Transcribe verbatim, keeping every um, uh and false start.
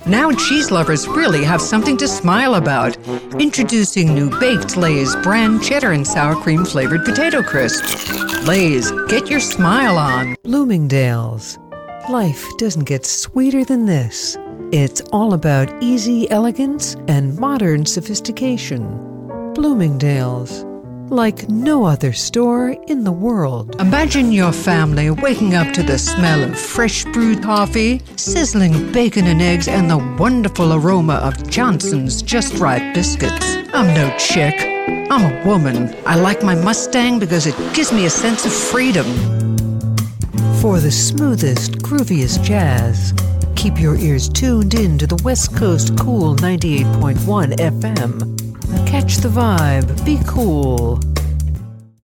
Now cheese lovers really have something to smile about. Introducing new Baked Lay's brand cheddar and sour cream flavored potato crisps. Lay's, get your smile on. Bloomingdale's. Life doesn't get sweeter than this. It's all about easy elegance and modern sophistication. Bloomingdale's. Like no other store in the world. Imagine your family waking up to the smell of fresh brewed coffee, sizzling bacon and eggs, and the wonderful aroma of Johnson's Just Right biscuits. I'm no chick. I'm a woman. I like my Mustang because it gives me a sense of freedom. For the smoothest, grooviest jazz, keep your ears tuned in to the West Coast Cool ninety-eight point one F M. Catch the vibe. Be cool.